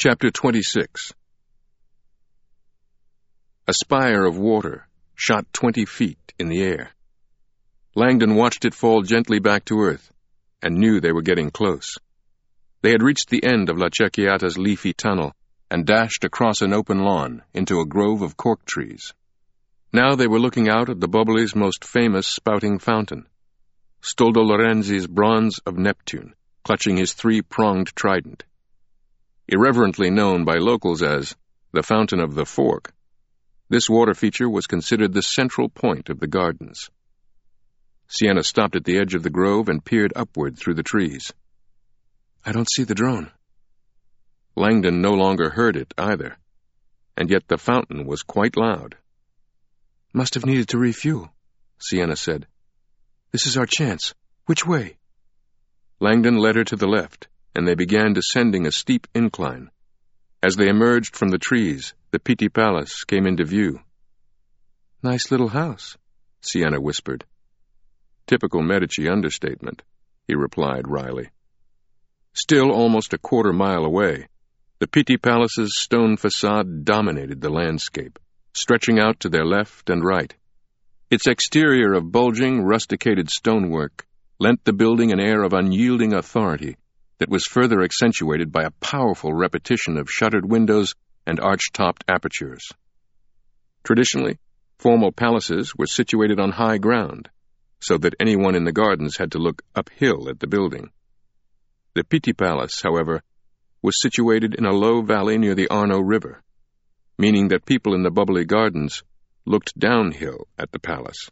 Chapter 26. A spire of water shot 20 feet in the air. Langdon watched it fall gently back to earth and knew they were getting close. They had reached the end of La Cecchiata's leafy tunnel and dashed across an open lawn into a grove of cork trees. Now they were looking out at the Bubbly's most famous spouting fountain, Stoldo Lorenzi's bronze of Neptune, clutching his three-pronged trident. Irreverently known by locals as the Fountain of the Fork, this water feature was considered the central point of the gardens. Sienna stopped at the edge of the grove and peered upward through the trees. "I don't see the drone." Langdon no longer heard it either, and yet the fountain was quite loud. "Must have needed to refuel," Sienna said. "This is our chance. Which way?" Langdon led her to the left, and they began descending a steep incline. As they emerged from the trees, the Pitti Palace came into view. "Nice little house," Sienna whispered. "Typical Medici understatement," he replied wryly. Still almost a quarter-mile away, the Pitti Palace's stone facade dominated the landscape, stretching out to their left and right. Its exterior of bulging, rusticated stonework lent the building an air of unyielding authority that was further accentuated by a powerful repetition of shuttered windows and arch-topped apertures. Traditionally, formal palaces were situated on high ground, so that anyone in the gardens had to look uphill at the building. The Pitti Palace, however, was situated in a low valley near the Arno River, meaning that people in the Bubbly Gardens looked downhill at the palace.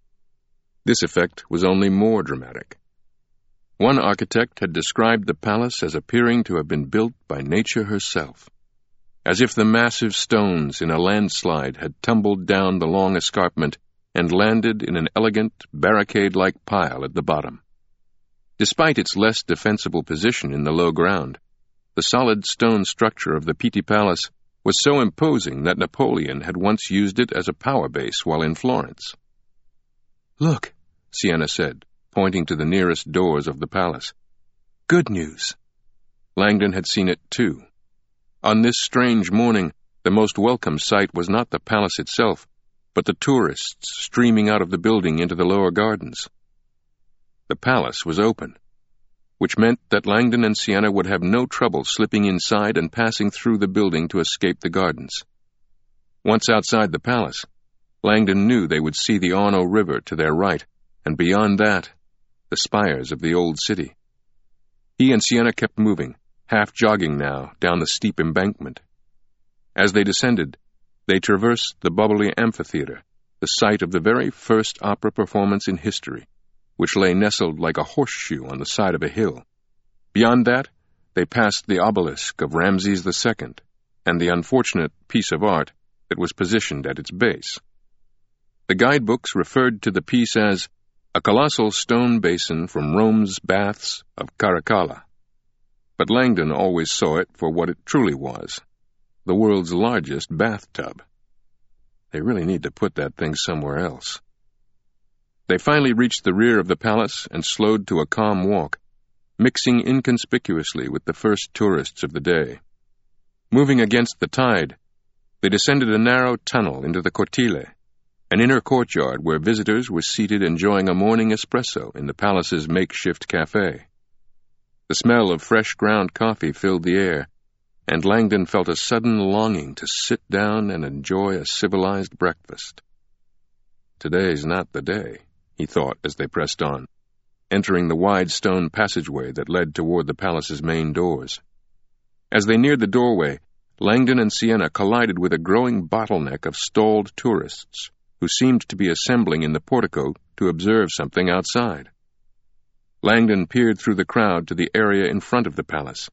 This effect was only more dramatic. One architect had described the palace as appearing to have been built by nature herself, as if the massive stones in a landslide had tumbled down the long escarpment and landed in an elegant, barricade-like pile at the bottom. Despite its less defensible position in the low ground, the solid stone structure of the Pitti Palace was so imposing that Napoleon had once used it as a power base while in Florence. "Look," Sienna said, pointing to the nearest doors of the palace. "Good news." Langdon had seen it too. On this strange morning, the most welcome sight was not the palace itself, but the tourists streaming out of the building into the lower gardens. The palace was open, which meant that Langdon and Sienna would have no trouble slipping inside and passing through the building to escape the gardens. Once outside the palace, Langdon knew they would see the Arno River to their right, and beyond that, the spires of the old city. He and Sienna kept moving, half jogging now, down the steep embankment. As they descended, they traversed the Bubbly Amphitheater, the site of the very first opera performance in history, which lay nestled like a horseshoe on the side of a hill. Beyond that, they passed the obelisk of Ramses II and the unfortunate piece of art that was positioned at its base. The guidebooks referred to the piece as a colossal stone basin from Rome's baths of Caracalla. But Langdon always saw it for what it truly was, the world's largest bathtub. They really need to put that thing somewhere else. They finally reached the rear of the palace and slowed to a calm walk, mixing inconspicuously with the first tourists of the day. Moving against the tide, they descended a narrow tunnel into the Cortile, an inner courtyard where visitors were seated enjoying a morning espresso in the palace's makeshift cafe. The smell of fresh ground coffee filled the air, and Langdon felt a sudden longing to sit down and enjoy a civilized breakfast. "Today's not the day," he thought as they pressed on, entering the wide stone passageway that led toward the palace's main doors. As they neared the doorway, Langdon and Sienna collided with a growing bottleneck of stalled tourists who seemed to be assembling in the portico to observe something outside. Langdon peered through the crowd to the area in front of the palace.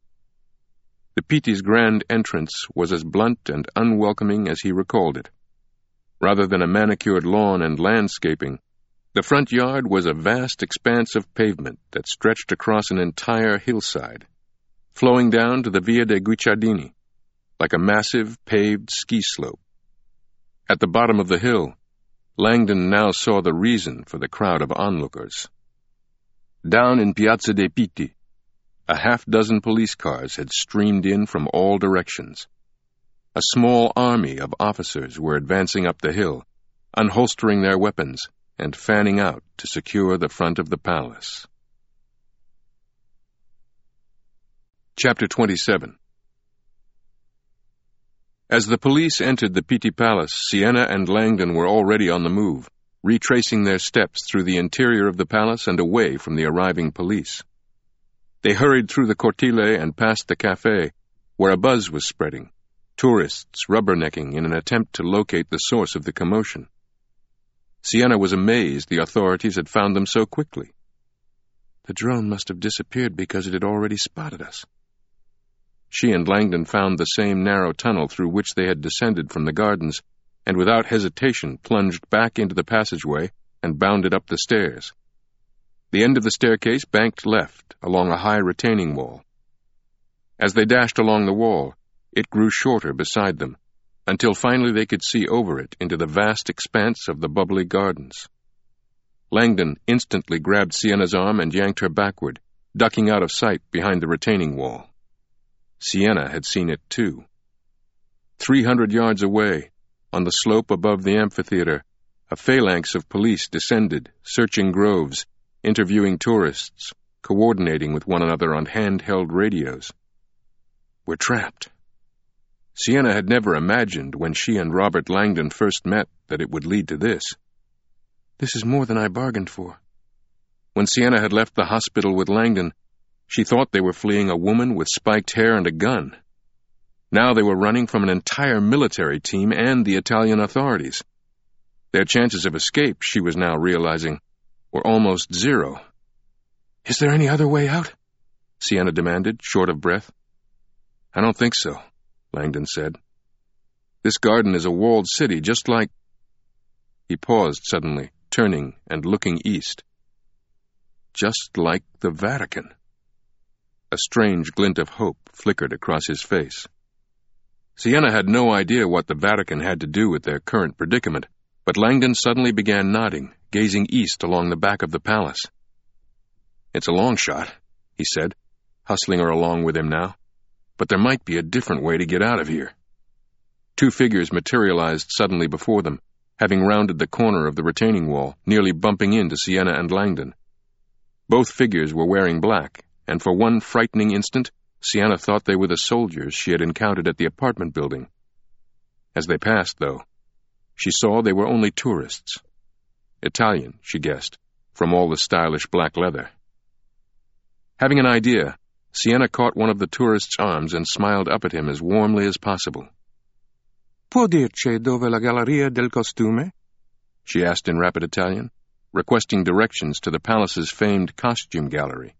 The Pitti's grand entrance was as blunt and unwelcoming as he recalled it. Rather than a manicured lawn and landscaping, the front yard was a vast expanse of pavement that stretched across an entire hillside, flowing down to the Via dei Guicciardini, like a massive paved ski slope. At the bottom of the hill, Langdon now saw the reason for the crowd of onlookers. Down in Piazza dei Pitti, A half-dozen police cars had streamed in from all directions. A small army of officers were advancing up the hill, unholstering their weapons and fanning out to secure the front of the palace. Chapter 27. As the police entered the Pitti Palace, Siena and Langdon were already on the move, retracing their steps through the interior of the palace and away from the arriving police. They hurried through the cortile and past the café, where a buzz was spreading, tourists rubbernecking in an attempt to locate the source of the commotion. Siena was amazed the authorities had found them so quickly. The drone must have disappeared because it had already spotted us. She and Langdon found the same narrow tunnel through which they had descended from the gardens, and without hesitation plunged back into the passageway and bounded up the stairs. The end of the staircase banked left along a high retaining wall. As they dashed along the wall, it grew shorter beside them, until finally they could see over it into the vast expanse of the bubbly gardens. Langdon instantly grabbed Siena's arm and yanked her backward, ducking out of sight behind the retaining wall. Siena had seen it too. 300 yards away, on the slope above the amphitheater, a phalanx of police descended, searching groves, interviewing tourists, coordinating with one another on handheld radios. We're trapped. Siena had never imagined when she and Robert Langdon first met that it would lead to this. This is more than I bargained for. When Siena had left the hospital with Langdon, she thought they were fleeing a woman with spiked hair and a gun. Now they were running from an entire military team and the Italian authorities. Their chances of escape, she was now realizing, were almost zero. Is there any other way out? Siena demanded, short of breath. I don't think so, Langdon said. This garden is a walled city, just like... He paused suddenly, turning and looking east. Just like the Vatican. A strange glint of hope flickered across his face. Siena had no idea what the Vatican had to do with their current predicament, but Langdon suddenly began nodding, gazing east along the back of the palace. It's a long shot, he said, hustling her along with him now, but there might be a different way to get out of here. Two figures materialized suddenly before them, having rounded the corner of the retaining wall, nearly bumping into Siena and Langdon. Both figures were wearing black, and for one frightening instant, Siena thought they were the soldiers she had encountered at the apartment building. As they passed, though, she saw they were only tourists. Italian, she guessed, from all the stylish black leather. Having an idea, Siena caught one of the tourists' arms and smiled up at him as warmly as possible. Può dirci dove la Galleria del Costume? She asked in rapid Italian, requesting directions to the palace's famed costume gallery.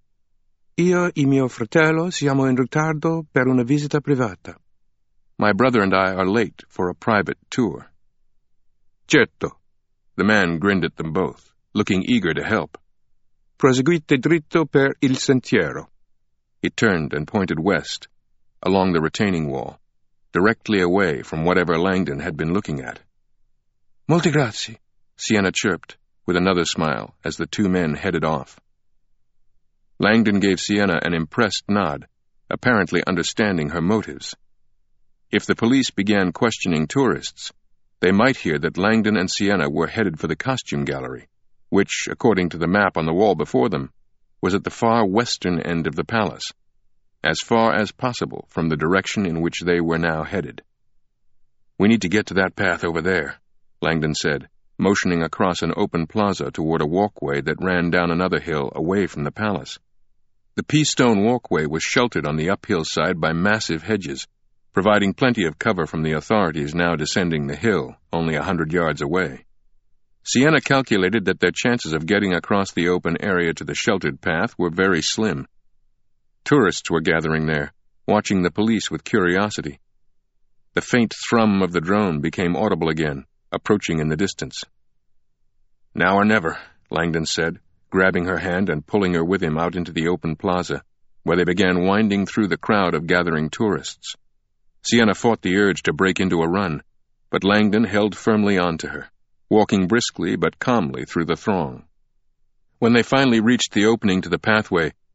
Io e mio fratello siamo in ritardo per una visita privata. My brother and I are late for a private tour. Certo. The man grinned at them both, looking eager to help. Proseguite dritto per il sentiero. He turned and pointed west, along the retaining wall, directly away from whatever Langdon had been looking at. Molti grazie, Siena chirped, with another smile, as the two men headed off. Langdon gave Siena an impressed nod, apparently understanding her motives. If the police began questioning tourists, they might hear that Langdon and Siena were headed for the costume gallery, which, according to the map on the wall before them, was at the far western end of the palace, as far as possible from the direction in which they were now headed. We need to get to that path over there, Langdon said, motioning across an open plaza toward a walkway that ran down another hill away from the palace. The pea-stone walkway was sheltered on the uphill side by massive hedges, providing plenty of cover from the authorities now descending the hill, only 100 yards away. Siena calculated that their chances of getting across the open area to the sheltered path were very slim. Tourists were gathering there, watching the police with curiosity. The faint thrum of the drone became audible again, approaching in the distance. Now or never, Langdon said, grabbing her hand and pulling her with him out into the open plaza, where they began winding through the crowd of gathering tourists. Siena fought the urge to break into a run, but Langdon held firmly on to her, walking briskly but calmly through the throng. When they finally reached the opening to the pathway,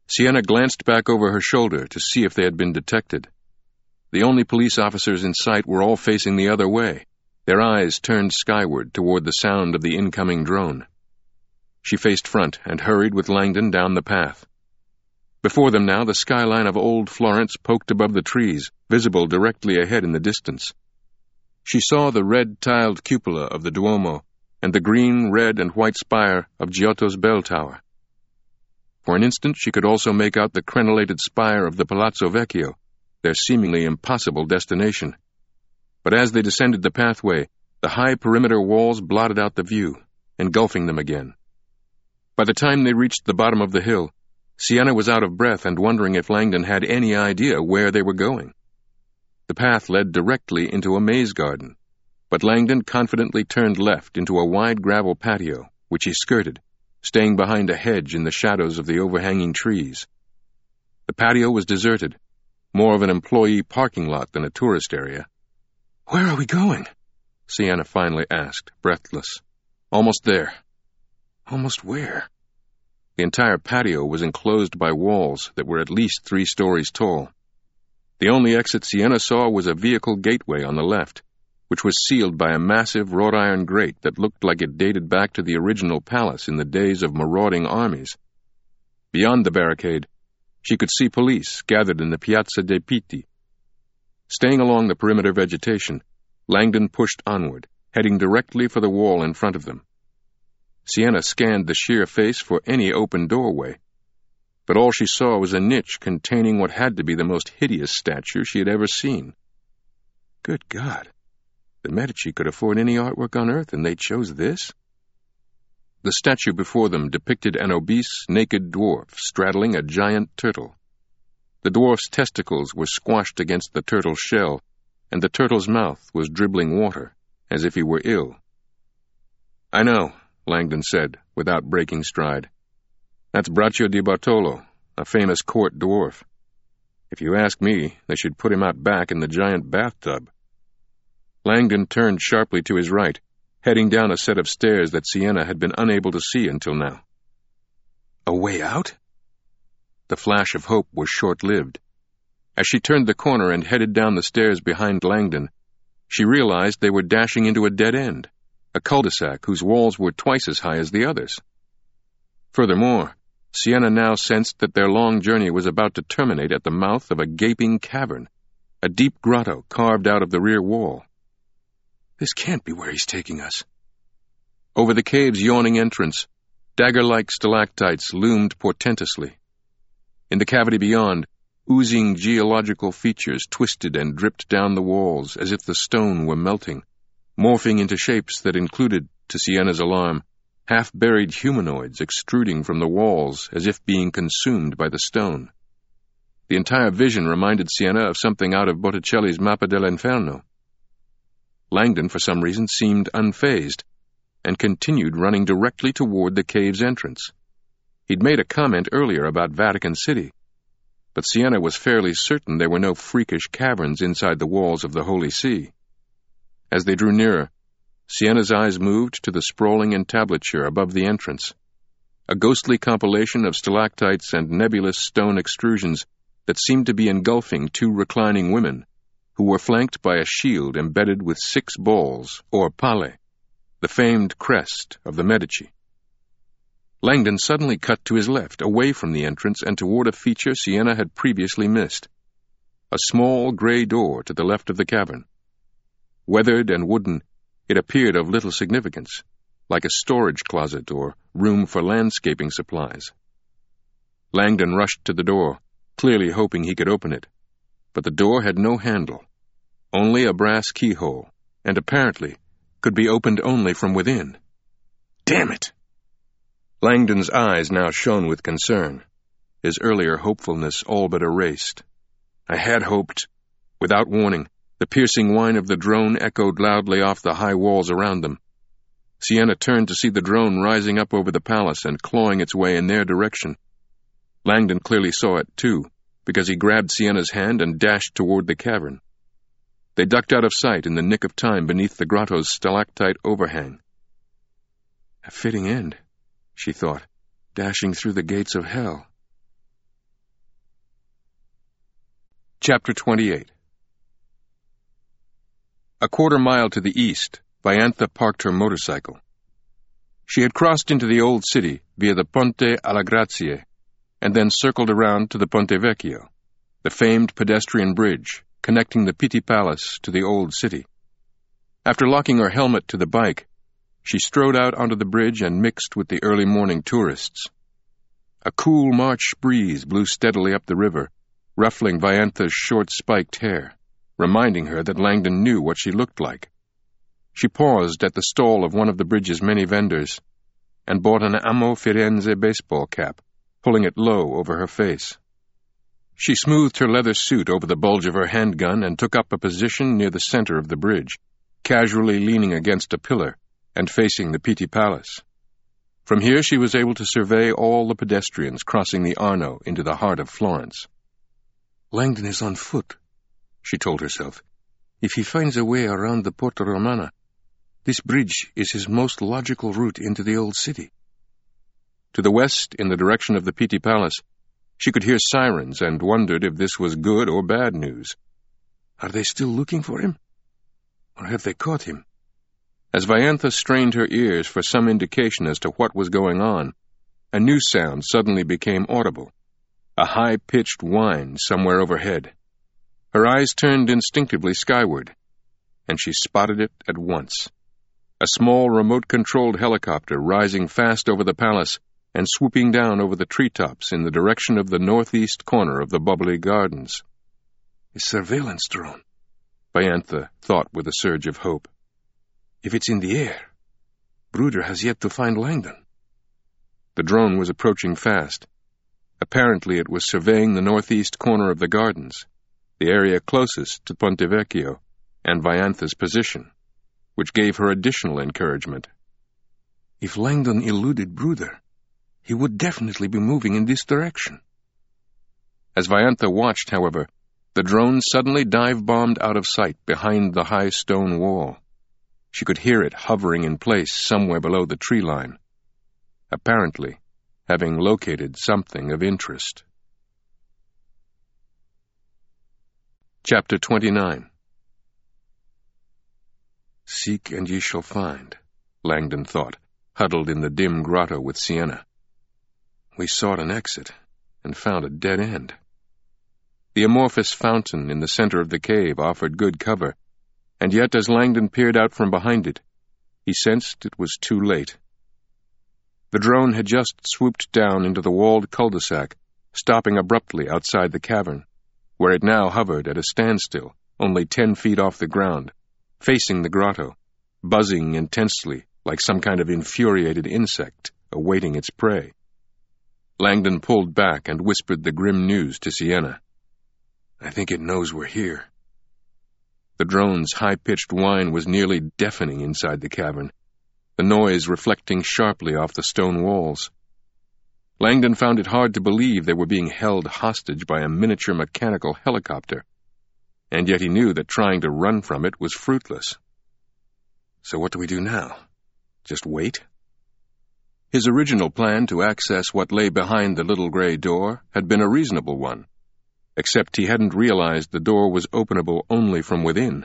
Sienna glanced back over her shoulder to see if they had been detected. The only police officers in sight were all facing the other way, their eyes turned skyward toward the sound of the incoming drone. She faced front and hurried with Langdon down the path. Before them now, the skyline of old Florence poked above the trees, visible directly ahead in the distance. She saw the red-tiled cupola of the Duomo and the green, red, and white spire of Giotto's bell tower. For an instant she could also make out the crenellated spire of the Palazzo Vecchio, their seemingly impossible destination. But as they descended the pathway, the high perimeter walls blotted out the view, engulfing them again. By the time they reached the bottom of the hill, Sienna was out of breath and wondering if Langdon had any idea where they were going. The path led directly into a maze garden, but Langdon confidently turned left into a wide gravel patio, which he skirted, staying behind a hedge in the shadows of the overhanging trees. The patio was deserted, more of an employee parking lot than a tourist area. "Where are we going?" Sienna finally asked, breathless. "Almost there." "Almost where?" The entire patio was enclosed by walls that were at least 3 stories tall. The only exit Sienna saw was a vehicle gateway on the left, which was sealed by a massive wrought-iron grate that looked like it dated back to the original palace in the days of marauding armies. Beyond the barricade, she could see police gathered in the Piazza dei Pitti. Staying along the perimeter vegetation, Langdon pushed onward, heading directly for the wall in front of them. Sienna scanned the sheer face for any open doorway, but all she saw was a niche containing what had to be the most hideous statue she had ever seen. Good God! The Medici could afford any artwork on earth, and they chose this? The statue before them depicted an obese, naked dwarf straddling a giant turtle. The dwarf's testicles were squashed against the turtle's shell, and the turtle's mouth was dribbling water, as if he were ill. "I know," Langdon said, without breaking stride. "That's Braccio di Bartolo, a famous court dwarf. If you ask me, they should put him out back in the giant bathtub." Langdon turned sharply to his right, heading down a set of stairs that Sienna had been unable to see until now. A way out? The flash of hope was short-lived. As she turned the corner and headed down the stairs behind Langdon, she realized they were dashing into a dead end, a cul-de-sac whose walls were twice as high as the others. Furthermore, Sienna now sensed that their long journey was about to terminate at the mouth of a gaping cavern, a deep grotto carved out of the rear wall. This can't be where he's taking us. Over the cave's yawning entrance, dagger-like stalactites loomed portentously. In the cavity beyond, oozing geological features twisted and dripped down the walls as if the stone were melting, morphing into shapes that included, to Sienna's alarm, half-buried humanoids extruding from the walls as if being consumed by the stone. The entire vision reminded Sienna of something out of Botticelli's Mappa dell'Inferno. Langdon, for some reason, seemed unfazed, and continued running directly toward the cave's entrance. He'd made a comment earlier about Vatican City, but Sienna was fairly certain there were no freakish caverns inside the walls of the Holy See. As they drew nearer, Sienna's eyes moved to the sprawling entablature above the entrance, a ghostly compilation of stalactites and nebulous stone extrusions that seemed to be engulfing 2 reclining women, who were flanked by a shield embedded with 6 balls, or palle, the famed crest of the Medici. Langdon suddenly cut to his left, away from the entrance and toward a feature Sienna had previously missed, a small gray door to the left of the cavern. Weathered and wooden, it appeared of little significance, like a storage closet or room for landscaping supplies. Langdon rushed to the door, clearly hoping he could open it, but the door had no handle, only a brass keyhole, and apparently could be opened only from within. Damn it! Langdon's eyes now shone with concern, his earlier hopefulness all but erased. I had hoped. Without warning, the piercing whine of the drone echoed loudly off the high walls around them. Sienna turned to see the drone rising up over the palace and clawing its way in their direction. Langdon clearly saw it, too, because he grabbed Sienna's hand and dashed toward the cavern. They ducked out of sight in the nick of time beneath the grotto's stalactite overhang. A fitting end, she thought, dashing through the gates of hell. Chapter 28. A quarter-mile to the east, Viantha parked her motorcycle. She had crossed into the old city via the Ponte alla Grazie and then circled around to the Ponte Vecchio, the famed pedestrian bridge connecting the Pitti Palace to the old city. After locking her helmet to the bike, she strode out onto the bridge and mixed with the early morning tourists. A cool March breeze blew steadily up the river, ruffling Viantha's short spiked hair, reminding her that Langdon knew what she looked like. She paused at the stall of one of the bridge's many vendors and bought an Amo Firenze baseball cap, pulling it low over her face. She smoothed her leather suit over the bulge of her handgun and took up a position near the center of the bridge, casually leaning against a pillar and facing the Pitti Palace. From here she was able to survey all the pedestrians crossing the Arno into the heart of Florence. "Langdon is on foot," she told herself. "If he finds a way around the Porta Romana, this bridge is his most logical route into the old city." To the west, in the direction of the Pitti Palace, she could hear sirens and wondered if this was good or bad news. Are they still looking for him? Or have they caught him? As Viantha strained her ears for some indication as to what was going on, a new sound suddenly became audible, a high-pitched whine somewhere overhead. Her eyes turned instinctively skyward, and she spotted it at once. A small remote-controlled helicopter rising fast over the palace and swooping down over the treetops in the direction of the northeast corner of the Bubbly Gardens. "A surveillance drone," Viantha thought with a surge of hope. "If it's in the air, Bruder has yet to find Langdon." The drone was approaching fast. Apparently it was surveying the northeast corner of the gardens, the area closest to Ponte Vecchio and Viantha's position, which gave her additional encouragement. If Langdon eluded Bruder, he would definitely be moving in this direction. As Viantha watched, however, the drone suddenly dive-bombed out of sight behind the high stone wall. She could hear it hovering in place somewhere below the tree line, apparently having located something of interest. Chapter 29. "Seek and ye shall find," Langdon thought, huddled in the dim grotto with Sienna. "We sought an exit and found a dead end." The amorphous fountain in the center of the cave offered good cover, and yet as Langdon peered out from behind it, he sensed it was too late. The drone had just swooped down into the walled cul-de-sac, stopping abruptly outside the cavern, where it now hovered at a standstill, only 10 feet off the ground, facing the grotto, buzzing intensely like some kind of infuriated insect awaiting its prey. Langdon pulled back and whispered the grim news to Sienna. "I think it knows we're here." The drone's high-pitched whine was nearly deafening inside the cavern, the noise reflecting sharply off the stone walls. Langdon found it hard to believe they were being held hostage by a miniature mechanical helicopter, and yet he knew that trying to run from it was fruitless. So what do we do now? Just wait? His original plan to access what lay behind the little gray door had been a reasonable one, except he hadn't realized the door was openable only from within.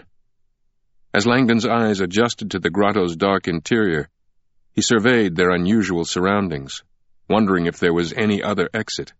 As Langdon's eyes adjusted to the grotto's dark interior, he surveyed their unusual surroundings, wondering if there was any other exit.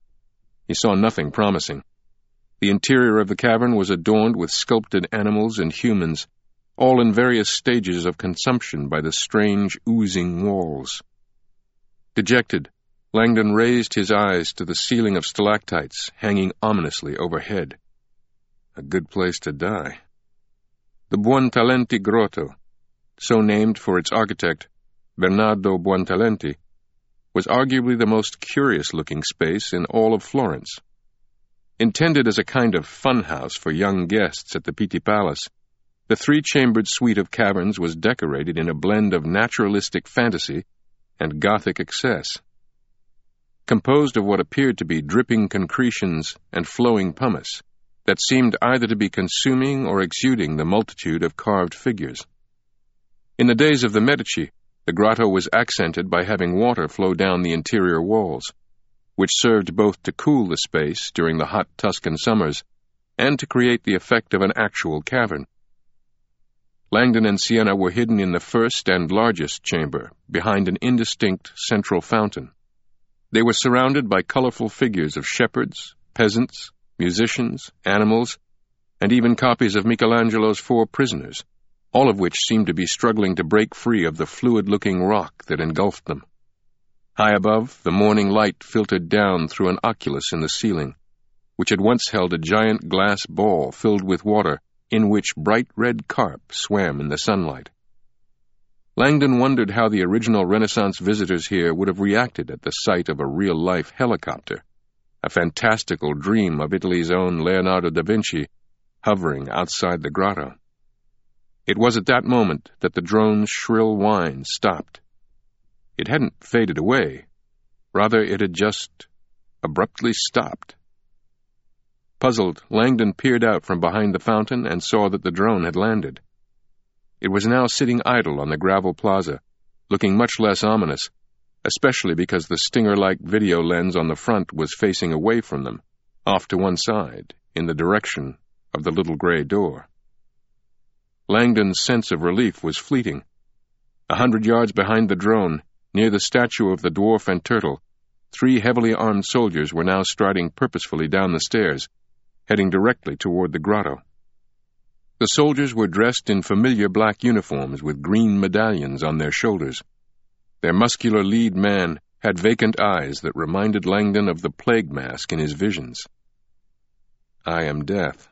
He saw nothing promising. The interior of the cavern was adorned with sculpted animals and humans, all in various stages of consumption by the strange, oozing walls. Dejected, Langdon raised his eyes to the ceiling of stalactites hanging ominously overhead. A good place to die. The Buontalenti Grotto, so named for its architect, Bernardo Buontalenti, was arguably the most curious-looking space in all of Florence. Intended as a kind of funhouse for young guests at the Pitti Palace, the 3-chambered suite of caverns was decorated in a blend of naturalistic fantasy and Gothic excess. Composed of what appeared to be dripping concretions and flowing pumice that seemed either to be consuming or exuding the multitude of carved figures. In the days of the Medici, the grotto was accented by having water flow down the interior walls, which served both to cool the space during the hot Tuscan summers and to create the effect of an actual cavern. Langdon and Sienna were hidden in the first and largest chamber, behind an indistinct central fountain. They were surrounded by colorful figures of shepherds, peasants, musicians, animals, and even copies of Michelangelo's Four Prisoners, all of which seemed to be struggling to break free of the fluid-looking rock that engulfed them. High above, the morning light filtered down through an oculus in the ceiling, which had once held a giant glass ball filled with water in which bright red carp swam in the sunlight. Langdon wondered how the original Renaissance visitors here would have reacted at the sight of a real-life helicopter, a fantastical dream of Italy's own Leonardo da Vinci, hovering outside the grotto. It was at that moment that the drone's shrill whine stopped. It hadn't faded away. Rather, it had just abruptly stopped. Puzzled, Langdon peered out from behind the fountain and saw that the drone had landed. It was now sitting idle on the gravel plaza, looking much less ominous, especially because the stinger-like video lens on the front was facing away from them, off to one side, in the direction of the little gray door. Langdon's sense of relief was fleeting. 100 yards behind the drone, near the statue of the dwarf and turtle, 3 heavily armed soldiers were now striding purposefully down the stairs, heading directly toward the grotto. The soldiers were dressed in familiar black uniforms with green medallions on their shoulders. Their muscular lead man had vacant eyes that reminded Langdon of the plague mask in his visions. "I am death."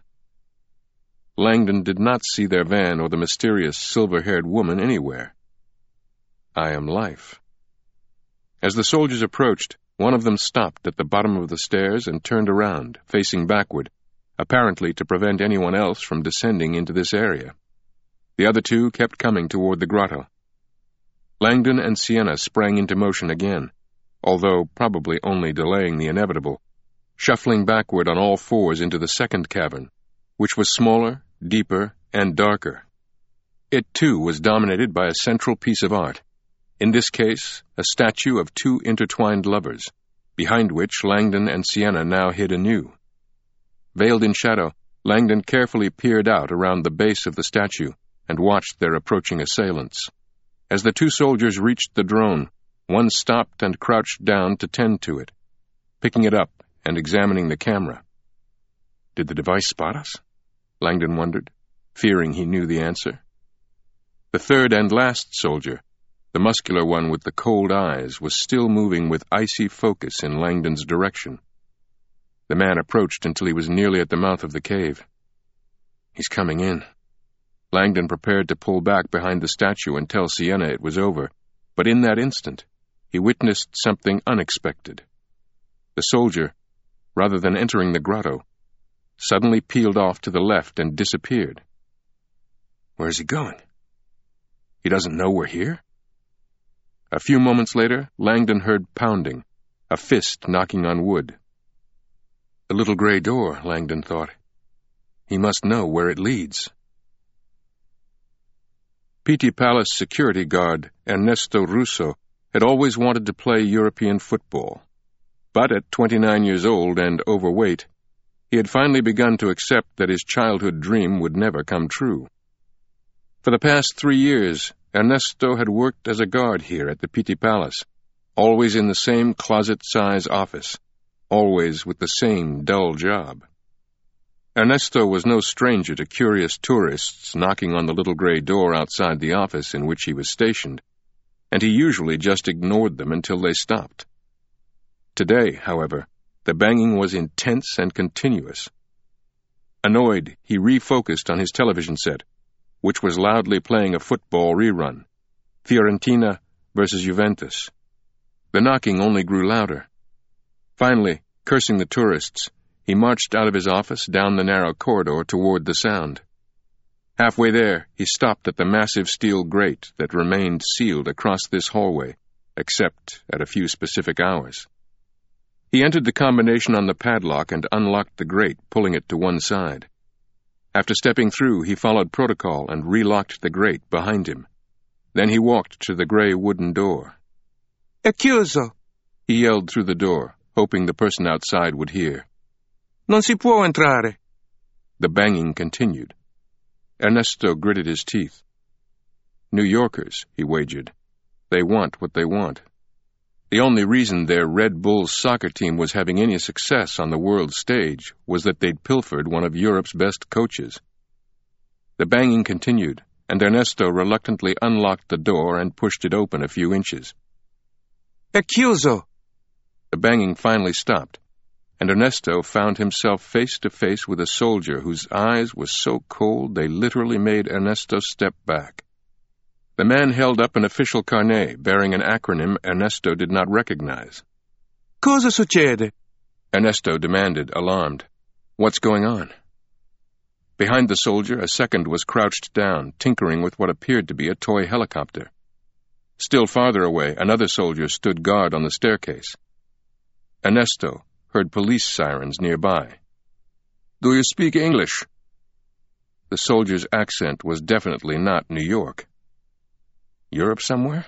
Langdon did not see their van or the mysterious silver-haired woman anywhere. "I am life." As the soldiers approached, one of them stopped at the bottom of the stairs and turned around, facing backward, apparently to prevent anyone else from descending into this area. The other 2 kept coming toward the grotto. Langdon and Sienna sprang into motion again, although probably only delaying the inevitable, shuffling backward on all fours into the second cavern, which was smaller, deeper, and darker. It, too, was dominated by a central piece of art, in this case, a statue of 2 intertwined lovers, behind which Langdon and Sienna now hid anew. Veiled in shadow, Langdon carefully peered out around the base of the statue and watched their approaching assailants. As the 2 soldiers reached the drone, one stopped and crouched down to tend to it, picking it up and examining the camera. Did the device spot us? Langdon wondered, fearing he knew the answer. The third and last soldier, the muscular one with the cold eyes, was still moving with icy focus in Langdon's direction. The man approached until he was nearly at the mouth of the cave. "He's coming in." Langdon prepared to pull back behind the statue and tell Sienna it was over, but in that instant, he witnessed something unexpected. The soldier, rather than entering the grotto, suddenly peeled off to the left and disappeared. Where's he going? He doesn't know we're here? A few moments later, Langdon heard pounding, a fist knocking on wood. The little gray door, Langdon thought. He must know where it leads. Pitti Palace security guard Ernesto Russo had always wanted to play European football, but at 29 years old and overweight, he had finally begun to accept that his childhood dream would never come true. For the past 3 years, Ernesto had worked as a guard here at the Pitti Palace, always in the same closet-size office, always with the same dull job. Ernesto was no stranger to curious tourists knocking on the little gray door outside the office in which he was stationed, and he usually just ignored them until they stopped. Today, however, the banging was intense and continuous. Annoyed, he refocused on his television set, which was loudly playing a football rerun, Fiorentina versus Juventus. The knocking only grew louder. Finally, cursing the tourists, he marched out of his office down the narrow corridor toward the sound. Halfway there, he stopped at the massive steel grate that remained sealed across this hallway, except at a few specific hours. He entered the combination on the padlock and unlocked the grate, pulling it to one side. After stepping through, he followed protocol and relocked the grate behind him. Then he walked to the gray wooden door. "È chiuso," he yelled through the door, hoping the person outside would hear. "Non si può entrare." The banging continued. Ernesto gritted his teeth. New Yorkers, he wagered. They want what they want. The only reason their Red Bulls soccer team was having any success on the world stage was that they'd pilfered one of Europe's best coaches. The banging continued, and Ernesto reluctantly unlocked the door and pushed it open a few inches. È chiuso! The banging finally stopped, and Ernesto found himself face to face with a soldier whose eyes were so cold they literally made Ernesto step back. The man held up an official carnet bearing an acronym Ernesto did not recognize. Cosa succede? Ernesto demanded, alarmed. What's going on? Behind the soldier, a second was crouched down, tinkering with what appeared to be a toy helicopter. Still farther away, another soldier stood guard on the staircase. Ernesto heard police sirens nearby. Do you speak English? The soldier's accent was definitely not New York. Europe somewhere?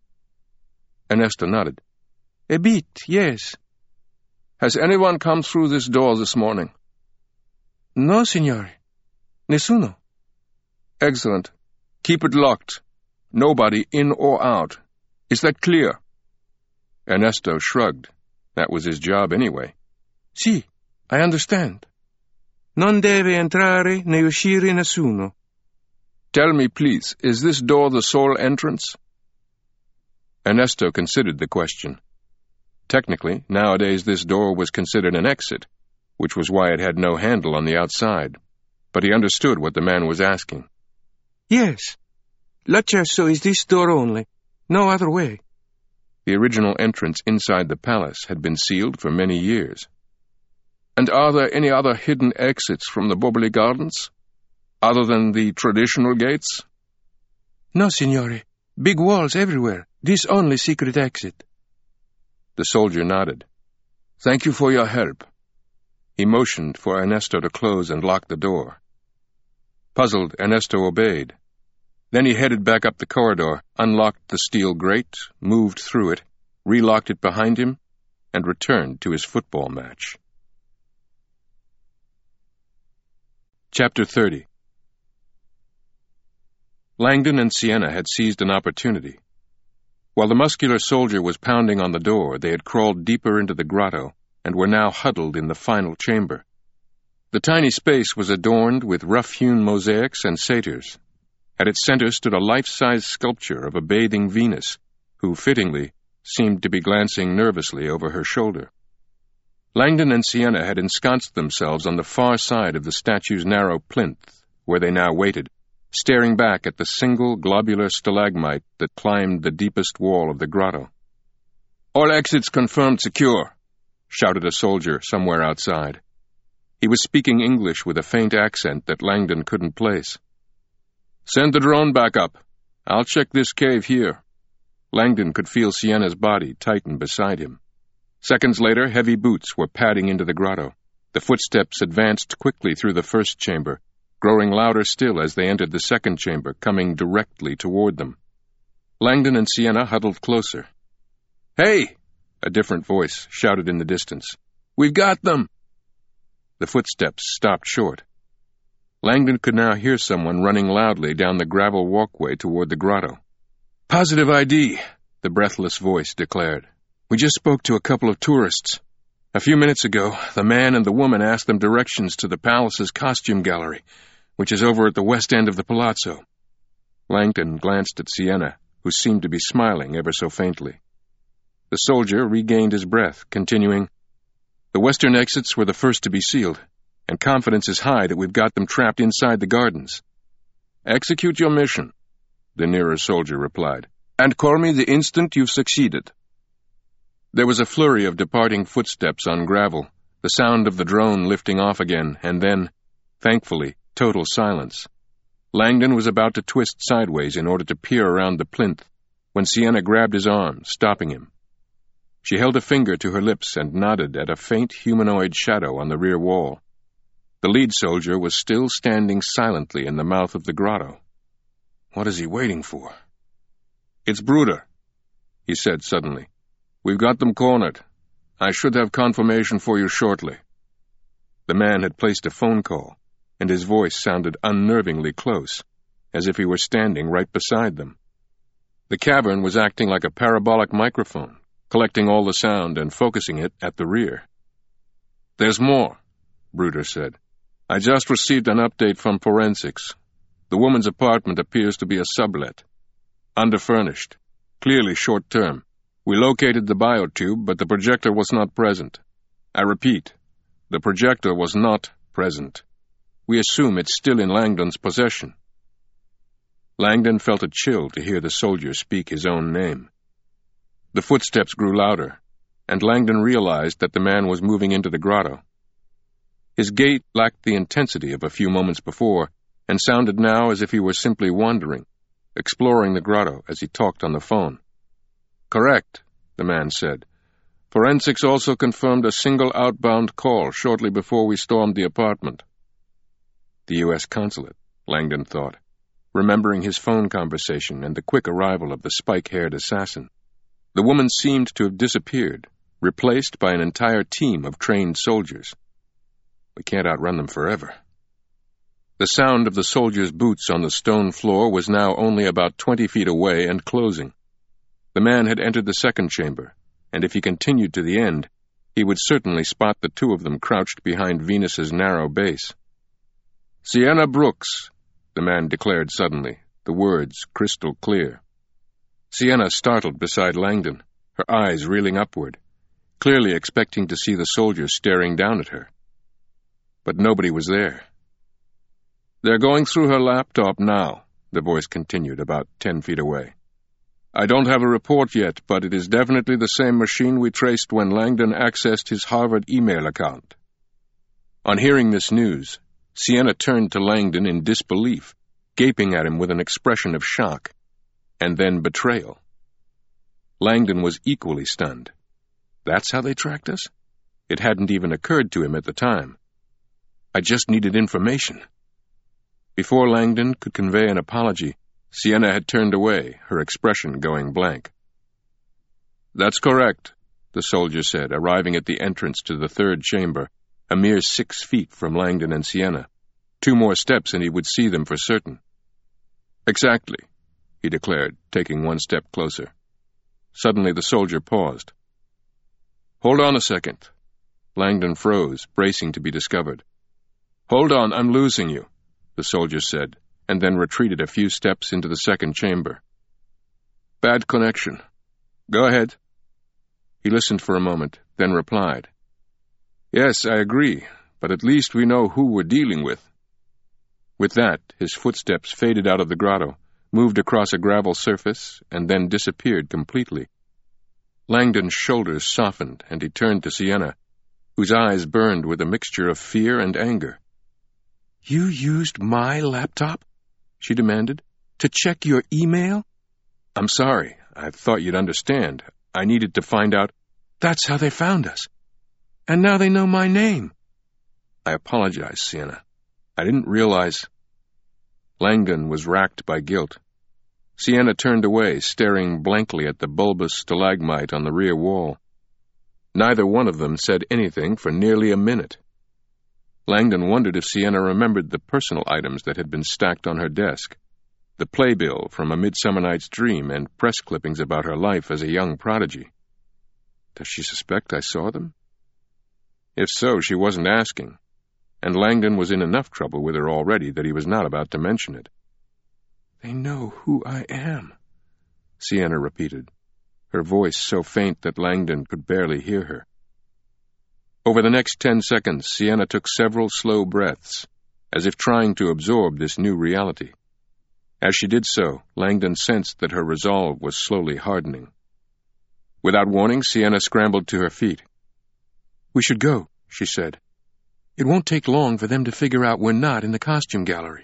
Ernesto nodded. A bit, yes. Has anyone come through this door this morning? No, signore. Nessuno. Excellent. Keep it locked. Nobody in or out. Is that clear? Ernesto shrugged. That was his job anyway. Sì, I understand. Non deve entrare né uscire nessuno. Tell me, please, is this door the sole entrance? Ernesto considered the question. Technically, nowadays this door was considered an exit, which was why it had no handle on the outside. But he understood what the man was asking. Yes. L'accesso is this door only. No other way. The original entrance inside the palace had been sealed for many years. And are there any other hidden exits from the Boboli Gardens? Other than the traditional gates? No, signore. Big walls everywhere. This only secret exit. The soldier nodded. Thank you for your help. He motioned for Ernesto to close and lock the door. Puzzled, Ernesto obeyed. Then he headed back up the corridor, unlocked the steel grate, moved through it, relocked it behind him, and returned to his football match. Chapter 30. Langdon and Sienna had seized an opportunity. While the muscular soldier was pounding on the door, they had crawled deeper into the grotto and were now huddled in the final chamber. The tiny space was adorned with rough-hewn mosaics and satyrs. At its center stood a life-size sculpture of a bathing Venus, who, fittingly, seemed to be glancing nervously over her shoulder. Langdon and Sienna had ensconced themselves on the far side of the statue's narrow plinth, where they now waited, staring back at the single globular stalagmite that climbed the deepest wall of the grotto. "All exits confirmed secure," shouted a soldier somewhere outside. He was speaking English with a faint accent that Langdon couldn't place. "Send the drone back up. I'll check this cave here." Langdon could feel Sienna's body tighten beside him. Seconds later, heavy boots were padding into the grotto. The footsteps advanced quickly through the first chamber, growing louder still as they entered the second chamber, coming directly toward them. Langdon and Sienna huddled closer. "Hey!" a different voice shouted in the distance. "We've got them!" The footsteps stopped short. Langdon could now hear someone running loudly down the gravel walkway toward the grotto. "Positive ID," the breathless voice declared. "We just spoke to a couple of tourists. A few minutes ago, the man and the woman asked them directions to the palace's costume gallery, which is over at the west end of the palazzo." Langdon glanced at Sienna, who seemed to be smiling ever so faintly. The soldier regained his breath, continuing, "The western exits were the first to be sealed, and confidence is high that we've got them trapped inside the gardens." "Execute your mission," the nearer soldier replied, "and call me the instant you've succeeded." There was a flurry of departing footsteps on gravel, the sound of the drone lifting off again, and then, thankfully, total silence. Langdon was about to twist sideways in order to peer around the plinth, when Sienna grabbed his arm, stopping him. She held a finger to her lips and nodded at a faint humanoid shadow on the rear wall. The lead soldier was still standing silently in the mouth of the grotto. What is he waiting for? "It's Bruder," he said suddenly. "We've got them cornered. I should have confirmation for you shortly." The man had placed a phone call. and his voice sounded unnervingly close, as if he were standing right beside them. The cavern was acting like a parabolic microphone, collecting all the sound and focusing it at the rear. "There's more," Bruder said. "I just received an update from forensics. The woman's apartment appears to be a sublet. Underfurnished. Clearly short-term. We located the biotube, but the projector was not present. I repeat, the projector was not present. We assume it's still in Langdon's possession." Langdon felt a chill to hear the soldier speak his own name. The footsteps grew louder, and Langdon realized that the man was moving into the grotto. His gait lacked the intensity of a few moments before, and sounded now as if he were simply wandering, exploring the grotto as he talked on the phone. "Correct," the man said. "Forensics also confirmed a single outbound call shortly before we stormed the apartment." The U.S. consulate, Langdon thought, remembering his phone conversation and the quick arrival of the spike-haired assassin. The woman seemed to have disappeared, replaced by an entire team of trained soldiers. We can't outrun them forever. The sound of the soldiers' boots on the stone floor was now only about 20 feet away and closing. The man had entered the second chamber, and if he continued to the end, he would certainly spot the two of them crouched behind Venus's narrow base. "Sienna Brooks," the man declared suddenly, the words crystal clear. Sienna startled beside Langdon, her eyes reeling upward, clearly expecting to see the soldiers staring down at her. But nobody was there. "They're going through her laptop now," the voice continued about 10 feet away. "I don't have a report yet, but it is definitely the same machine we traced when Langdon accessed his Harvard email account." On hearing this news, Sienna turned to Langdon in disbelief, gaping at him with an expression of shock, and then betrayal. Langdon was equally stunned. That's how they tracked us? It hadn't even occurred to him at the time. "I just needed information." Before Langdon could convey an apology, Sienna had turned away, her expression going blank. "That's correct," the soldier said, arriving at the entrance to the third chamber, a mere 6 feet from Langdon and Sienna. 2 more steps and he would see them for certain. "Exactly," he declared, taking 1 step closer. Suddenly the soldier paused. "Hold on a second." Langdon froze, bracing to be discovered. "Hold on, I'm losing you," the soldier said, and then retreated a few steps into the second chamber. "Bad connection. Go ahead." He listened for a moment, then replied, "Yes, I agree, but at least we know who we're dealing with." With that, his footsteps faded out of the grotto, moved across a gravel surface, and then disappeared completely. Langdon's shoulders softened, and he turned to Sienna, whose eyes burned with a mixture of fear and anger. "You used my laptop?" she demanded. "To check your email?" "I'm sorry. I thought you'd understand. I needed to find out—" "That's how they found us. And now they know my name." "I apologize, Sienna. I didn't realize—" Langdon was racked by guilt. Sienna turned away, staring blankly at the bulbous stalagmite on the rear wall. Neither one of them said anything for nearly a minute. Langdon wondered if Sienna remembered the personal items that had been stacked on her desk, the playbill from A Midsummer Night's Dream and press clippings about her life as a young prodigy. Does she suspect I saw them? If so, she wasn't asking, and Langdon was in enough trouble with her already that he was not about to mention it. "They know who I am," Sienna repeated, her voice so faint that Langdon could barely hear her. Over the next 10 seconds, Sienna took several slow breaths, as if trying to absorb this new reality. As she did so, Langdon sensed that her resolve was slowly hardening. Without warning, Sienna scrambled to her feet. "We should go," she said. "It won't take long for them to figure out we're not in the costume gallery."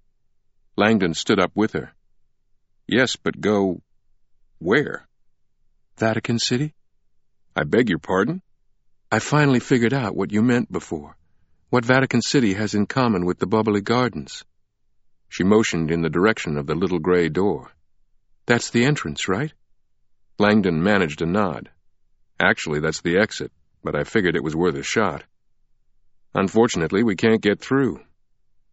Langdon stood up with her. "Yes, but go... where?" "Vatican City." "I beg your pardon?" "I finally figured out what you meant before, what Vatican City has in common with the Bubbly Gardens." She motioned in the direction of the little gray door. "That's the entrance, right?" Langdon managed a nod. "Actually, that's the exit, but I figured it was worth a shot. Unfortunately, we can't get through."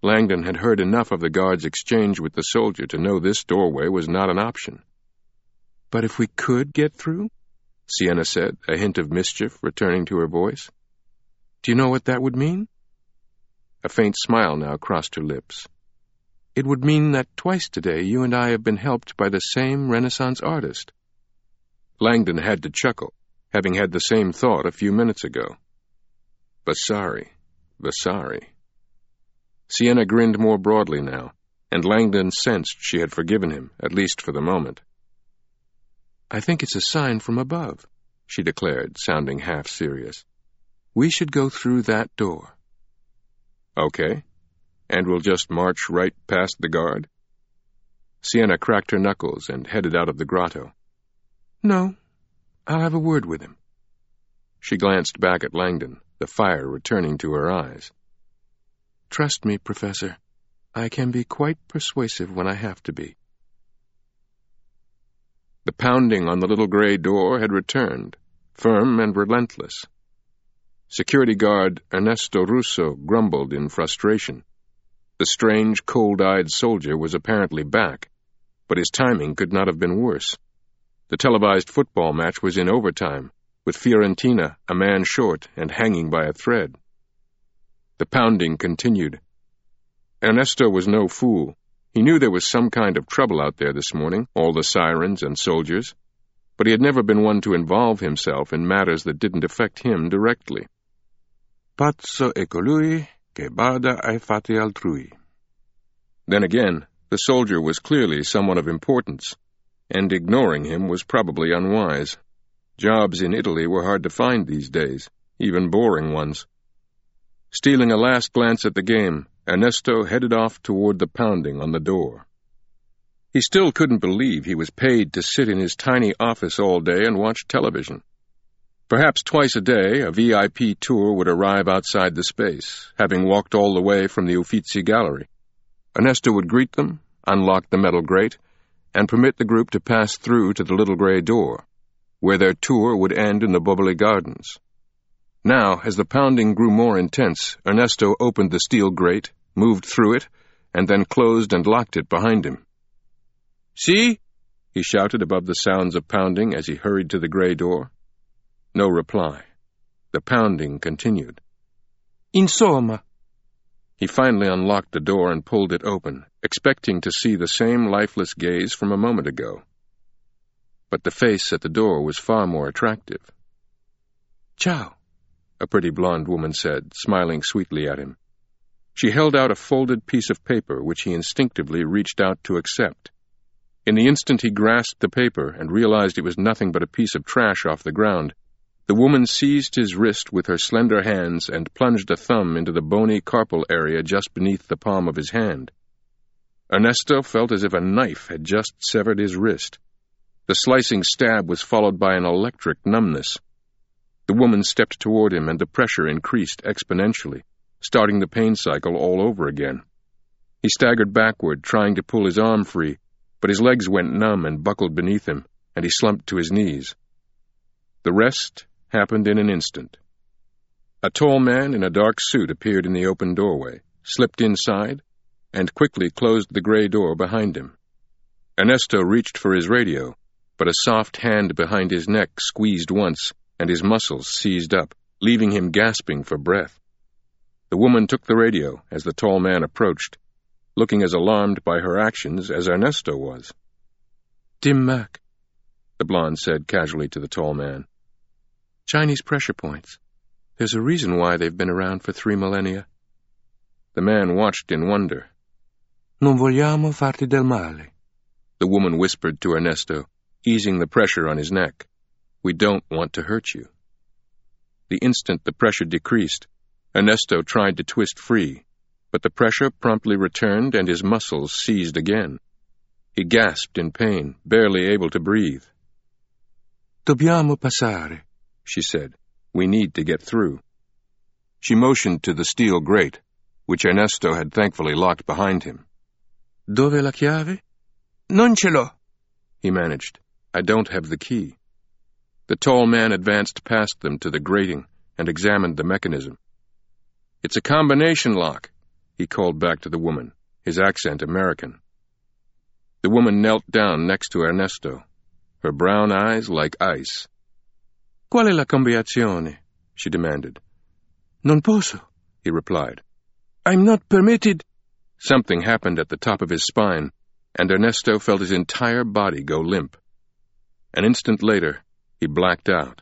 Langdon had heard enough of the guard's exchange with the soldier to know this doorway was not an option. "But if we could get through?" Sienna said, a hint of mischief returning to her voice. "Do you know what that would mean?" A faint smile now crossed her lips. "It would mean that twice today you and I have been helped by the same Renaissance artist." Langdon had to chuckle, having had the same thought a few minutes ago. Vasari. Sienna grinned more broadly now, and Langdon sensed she had forgiven him, at least for the moment. "I think it's a sign from above," she declared, sounding half serious. "We should go through that door." "Okay. And we'll just march right past the guard?" Sienna cracked her knuckles and headed out of the grotto. "No. I'll have a word with him." She glanced back at Langdon, the fire returning to her eyes. "Trust me, Professor. I can be quite persuasive when I have to be." The pounding on the little gray door had returned, firm and relentless. Security guard Ernesto Russo grumbled in frustration. The strange, cold-eyed soldier was apparently back, but his timing could not have been worse. The televised football match was in overtime, with Fiorentina a man short and hanging by a thread. The pounding continued. Ernesto was no fool. He knew there was some kind of trouble out there this morning, all the sirens and soldiers, but he had never been one to involve himself in matters that didn't affect him directly. Pazzo è colui che bada ai fatti altrui. Then again, the soldier was clearly someone of importance, and ignoring him was probably unwise. Jobs in Italy were hard to find these days, even boring ones. Stealing a last glance at the game, Ernesto headed off toward the pounding on the door. He still couldn't believe he was paid to sit in his tiny office all day and watch television. Perhaps twice a day, a VIP tour would arrive outside the space, having walked all the way from the Uffizi Gallery. Ernesto would greet them, unlock the metal grate, and permit the group to pass through to the little gray door, where their tour would end in the Boboli Gardens. Now, as the pounding grew more intense, Ernesto opened the steel grate, moved through it, and then closed and locked it behind him. "See?" he shouted above the sounds of pounding as he hurried to the gray door. No reply. The pounding continued. "Insomma." He finally unlocked the door and pulled it open, expecting to see the same lifeless gaze from a moment ago. But the face at the door was far more attractive. "Ciao," a pretty blonde woman said, smiling sweetly at him. She held out a folded piece of paper which he instinctively reached out to accept. In the instant he grasped the paper and realized it was nothing but a piece of trash off the ground, the woman seized his wrist with her slender hands and plunged a thumb into the bony carpal area just beneath the palm of his hand. Ernesto felt as if a knife had just severed his wrist. The slicing stab was followed by an electric numbness. The woman stepped toward him, and the pressure increased exponentially, starting the pain cycle all over again. He staggered backward, trying to pull his arm free, but his legs went numb and buckled beneath him, and he slumped to his knees. The rest happened in an instant. A tall man in a dark suit appeared in the open doorway, slipped inside, and quickly closed the gray door behind him. Ernesto reached for his radio, but a soft hand behind his neck squeezed once, and his muscles seized up, leaving him gasping for breath. The woman took the radio as the tall man approached, looking as alarmed by her actions as Ernesto was. "Dim Mak," the blonde said casually to the tall man. "Chinese pressure points. There's a reason why they've been around for 3 millennia. The man watched in wonder. "Non vogliamo farti del male," the woman whispered to Ernesto, easing the pressure on his neck. "We don't want to hurt you." The instant the pressure decreased, Ernesto tried to twist free, but the pressure promptly returned and his muscles seized again. He gasped in pain, barely able to breathe. "Dobbiamo passare," she said. "We need to get through." She motioned to the steel grate, which Ernesto had thankfully locked behind him. "Dove la chiave?" "Non ce l'ho," he managed. "I don't have the key." The tall man advanced past them to the grating and examined the mechanism. "It's a combination lock. he called back to the woman, his accent American. The woman knelt down next to Ernesto, her brown eyes like ice. Qual è la cambiazione? She demanded. Non posso, he replied. I'm not permitted. Something happened at the top of his spine, and Ernesto felt his entire body go limp. An instant later, he blacked out.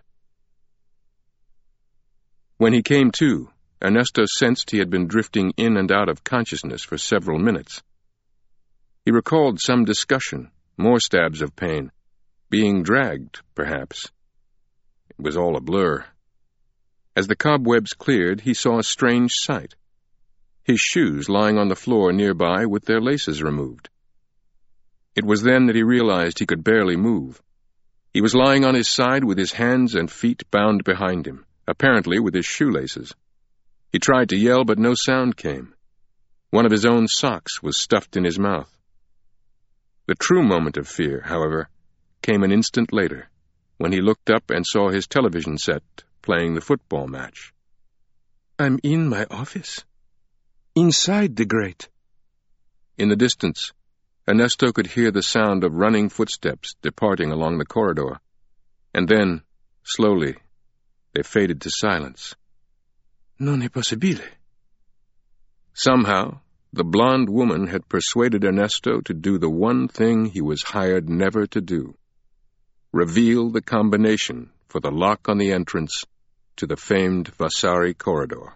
When he came to, Ernesto sensed he had been drifting in and out of consciousness for several minutes. He recalled some discussion, more stabs of pain, being dragged, perhaps. It was all a blur. As the cobwebs cleared, he saw a strange sight. His shoes lying on the floor nearby with their laces removed. It was then that he realized he could barely move. He was lying on his side with his hands and feet bound behind him, apparently with his shoelaces. He tried to yell, but no sound came. One of his own socks was stuffed in his mouth. The true moment of fear, however, came an instant later, when he looked up and saw his television set playing the football match. I'm in my office. Inside the grate. In the distance, Ernesto could hear the sound of running footsteps departing along the corridor, and then, slowly, they faded to silence. Non è possibile. Somehow, the blonde woman had persuaded Ernesto to do the one thing he was hired never to do: reveal the combination for the lock on the entrance to the famed Vasari corridor.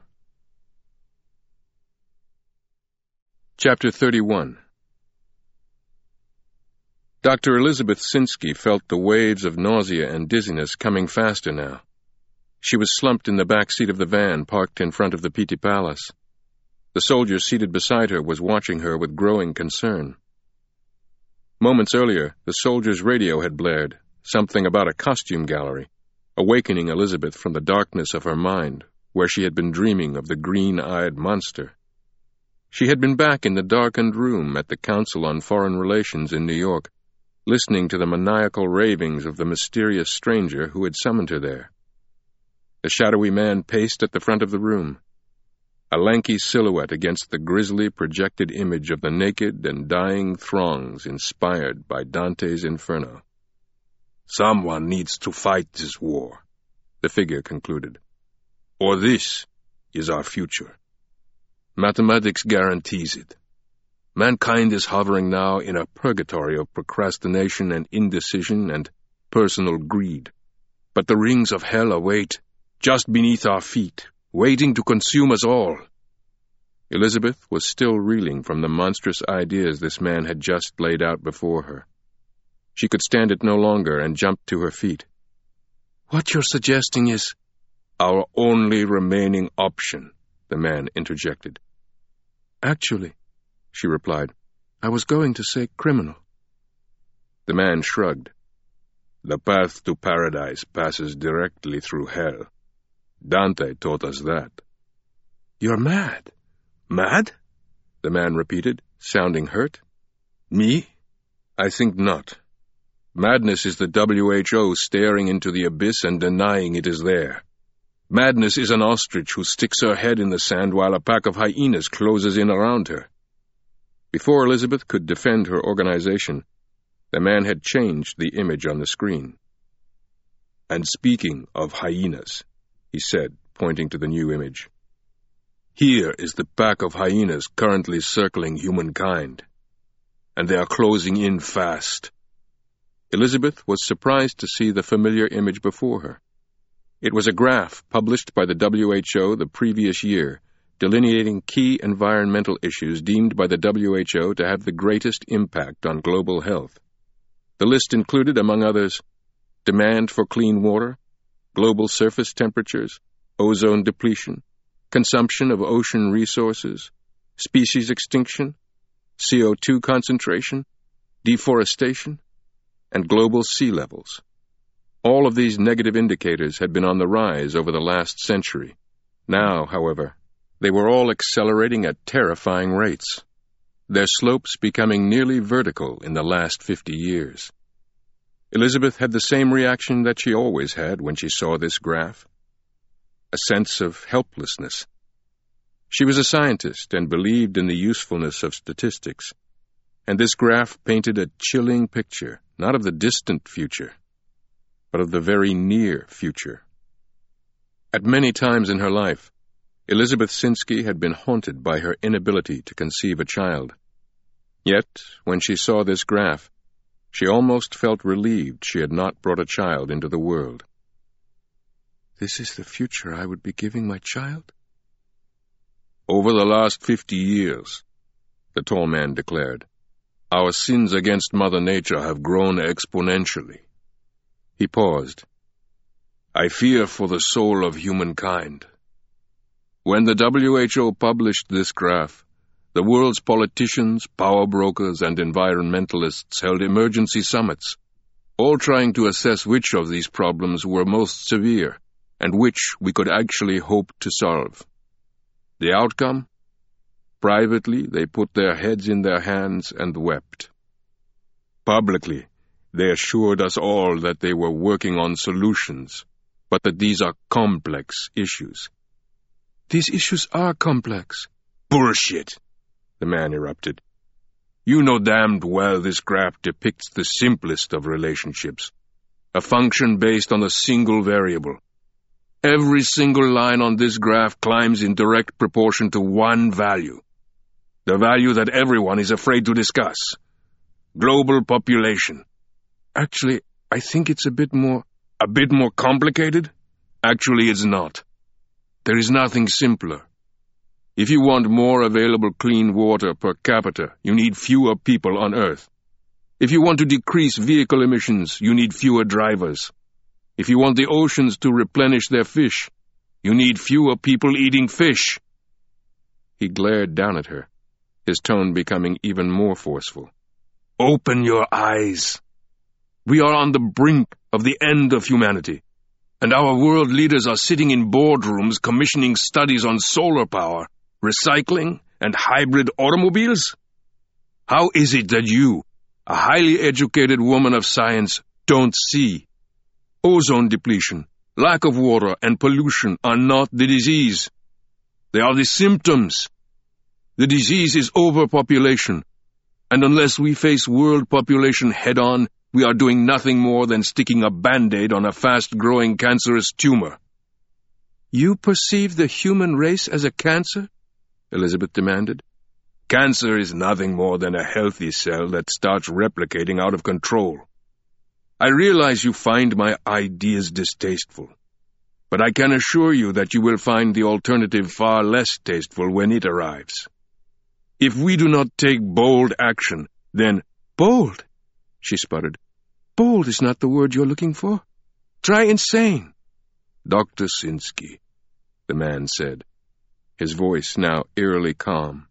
Chapter 31. Dr. Elizabeth Sinsky felt the waves of nausea and dizziness coming faster now. She was slumped in the back seat of the van parked in front of the Pitti Palace. The soldier seated beside her was watching her with growing concern. Moments earlier, the soldier's radio had blared, something about a costume gallery, awakening Elizabeth from the darkness of her mind, where she had been dreaming of the green-eyed monster. She had been back in the darkened room at the Council on Foreign Relations in New York, listening to the maniacal ravings of the mysterious stranger who had summoned her there. The shadowy man paced at the front of the room, a lanky silhouette against the grisly projected image of the naked and dying throngs inspired by Dante's Inferno. "Someone needs to fight this war," the figure concluded. "Or this is our future. Mathematics guarantees it. Mankind is hovering now in a purgatory of procrastination and indecision and personal greed. But the rings of hell await, just beneath our feet, waiting to consume us all." Elizabeth was still reeling from the monstrous ideas this man had just laid out before her. She could stand it no longer and jumped to her feet. "What you're suggesting is—" "Our only remaining option," the man interjected. "Actually," she replied, "I was going to say criminal." The man shrugged. "The path to paradise passes directly through hell. Dante taught us that." "You're mad." "Mad?" the man repeated, sounding hurt. "Me? I think not. Madness is the WHO staring into the abyss and denying it is there. Madness is an ostrich who sticks her head in the sand while a pack of hyenas closes in around her." Before Elizabeth could defend her organization, the man had changed the image on the screen. "And speaking of hyenas," he said, pointing to the new image, "here is the pack of hyenas currently circling humankind. And they are closing in fast." Elizabeth was surprised to see the familiar image before her. It was a graph published by the WHO the previous year, delineating key environmental issues deemed by the WHO to have the greatest impact on global health. The list included, among others, demand for clean water, global surface temperatures, ozone depletion, consumption of ocean resources, species extinction, CO2 concentration, deforestation, and global sea levels. All of these negative indicators had been on the rise over the last century. Now, however, they were all accelerating at terrifying rates, their slopes becoming nearly vertical in the last 50 years. Elizabeth had the same reaction that she always had when she saw this graph: a sense of helplessness. She was a scientist and believed in the usefulness of statistics, and this graph painted a chilling picture, not of the distant future, but of the very near future. At many times in her life, Elizabeth Sinsky had been haunted by her inability to conceive a child. Yet, when she saw this graph, she almost felt relieved she had not brought a child into the world. This is the future I would be giving my child? Over the last 50 years, the tall man declared, our sins against Mother Nature have grown exponentially. He paused. I fear for the soul of humankind. When the WHO published this graph, the world's politicians, power brokers, and environmentalists held emergency summits, all trying to assess which of these problems were most severe and which we could actually hope to solve. The outcome? Privately, they put their heads in their hands and wept. Publicly, they assured us all that they were working on solutions, but that these are complex issues. These issues are complex. Bullshit, the man erupted. You know damned well this graph depicts the simplest of relationships, a function based on a single variable. Every single line on this graph climbs in direct proportion to one value, the value that everyone is afraid to discuss. Global population. Actually, I think it's a bit more complicated? Actually, it's not. There is nothing simpler. If you want more available clean water per capita, you need fewer people on Earth. If you want to decrease vehicle emissions, you need fewer drivers. If you want the oceans to replenish their fish, you need fewer people eating fish. He glared down at her, his tone becoming even more forceful. Open your eyes. We are on the brink of the end of humanity, and our world leaders are sitting in boardrooms commissioning studies on solar power, recycling, and hybrid automobiles? How is it that you, a highly educated woman of science, don't see? Ozone depletion, lack of water, and pollution are not the disease. They are the symptoms. The disease is overpopulation, and unless we face world population head-on, we are doing nothing more than sticking a Band-Aid on a fast-growing cancerous tumor. You perceive the human race as a cancer? Elizabeth demanded. Cancer is nothing more than a healthy cell that starts replicating out of control. I realize you find my ideas distasteful, but I can assure you that you will find the alternative far less tasteful when it arrives. If we do not take bold action, then— Bold? She sputtered. Bold is not the word you're looking for. Try insane. Dr. Sinsky, the man said, his voice now eerily calm.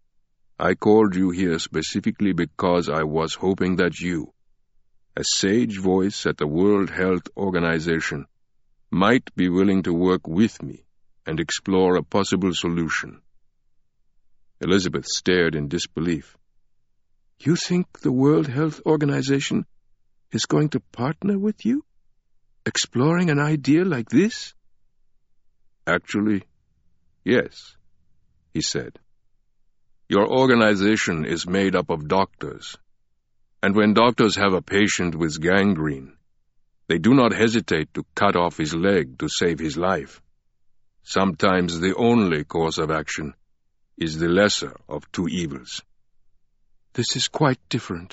I called you here specifically because I was hoping that you, a sage voice at the World Health Organization, might be willing to work with me and explore a possible solution. Elizabeth stared in disbelief. You think the World Health Organization is going to partner with you? Exploring an idea like this? Actually, yes, he said. Your organization is made up of doctors, and when doctors have a patient with gangrene, they do not hesitate to cut off his leg to save his life. Sometimes the only course of action is the lesser of two evils. This is quite different.